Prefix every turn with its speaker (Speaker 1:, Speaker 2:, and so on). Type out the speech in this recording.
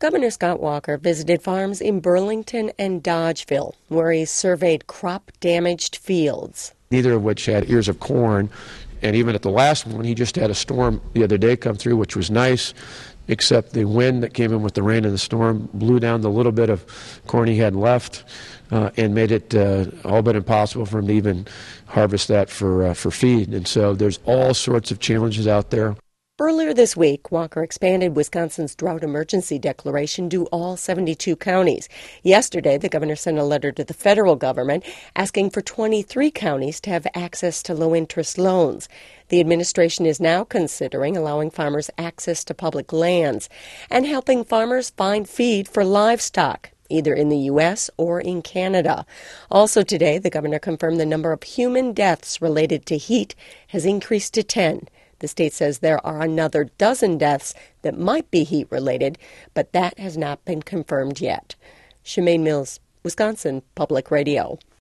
Speaker 1: Governor Scott Walker visited farms in Burlington and Dodgeville, where he surveyed crop-damaged fields.
Speaker 2: Neither of which had ears of corn, and even at the last one, he just had a storm the other day come through, which was nice, except the wind that came in with the rain and the storm blew down the little bit of corn he had left and made it all but impossible for him to even harvest that for feed. And so there's all sorts of challenges out there.
Speaker 1: Earlier this week, Walker expanded Wisconsin's drought emergency declaration to all 72 counties. Yesterday, the governor sent a letter to the federal government asking for 23 counties to have access to low-interest loans. The administration is now considering allowing farmers access to public lands and helping farmers find feed for livestock, either in the U.S. or in Canada. Also today, the governor confirmed the number of human deaths related to heat has increased to 10. The state says there are another dozen deaths that might be heat-related, but that has not been confirmed yet. Shemaine Mills, Wisconsin Public Radio.